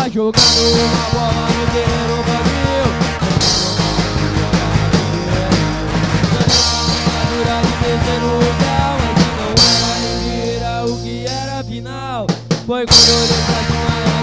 tava jogando uma bola no terreno vazio. Dura de terceiro lugar, mas não era nem era o que era a final. Foi quando eu olhei pra cima.